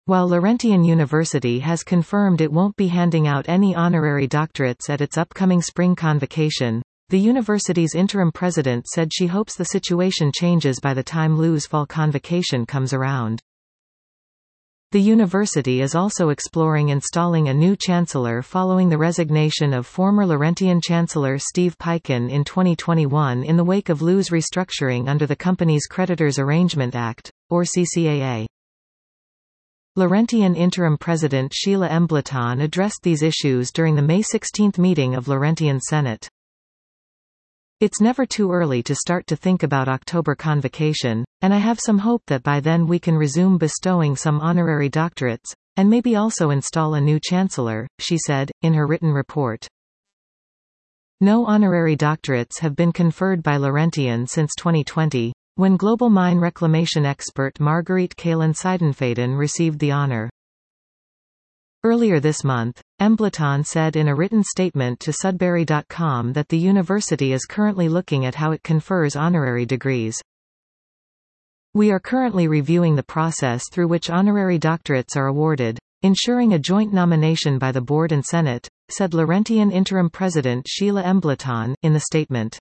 While Laurentian University has confirmed it won't be handing out any honorary doctorates at its upcoming spring convocation, the university's interim president said she hopes the situation changes by the time LU's fall convocation comes around. The university is also exploring installing a new chancellor following the resignation of former Laurentian Chancellor Steve Peikin in 2021 in the wake of LU's restructuring under the company's Creditors Arrangement Act, or CCAA. Laurentian interim president Sheila Embleton addressed these issues during the May 16 meeting of Laurentian Senate. It's never too early to start to think about October convocation, and I have some hope that by then we can resume bestowing some honorary doctorates, and maybe also install a new chancellor, she said, in her written report. No honorary doctorates have been conferred by Laurentian since 2020, when global mine reclamation expert Marguerite Kalin-Seidenfaden received the honor. Earlier this month, Embleton said in a written statement to Sudbury.com that the university is currently looking at how it confers honorary degrees. We are currently reviewing the process through which honorary doctorates are awarded, ensuring a joint nomination by the board and Senate, said Laurentian interim president Sheila Embleton, in the statement.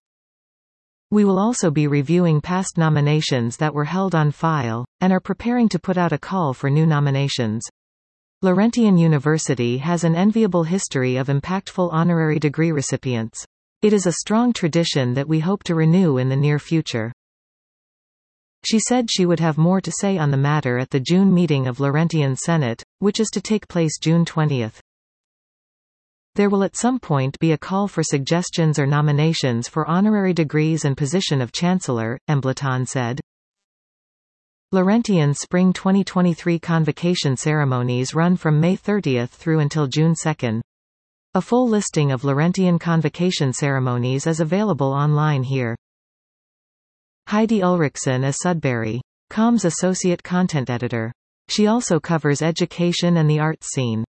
We will also be reviewing past nominations that were held on file, and are preparing to put out a call for new nominations. Laurentian University has an enviable history of impactful honorary degree recipients. It is a strong tradition that we hope to renew in the near future. She said she would have more to say on the matter at the June meeting of Laurentian Senate, which is to take place June 20. There will at some point be a call for suggestions or nominations for honorary degrees and position of chancellor, Embleton said. Laurentian's spring 2023 convocation ceremonies run from May 30 through until June 2. A full listing of Laurentian convocation ceremonies is available online here. Heidi Ulrichsen is Sudbury.com's associate content editor. She also covers education and the arts scene.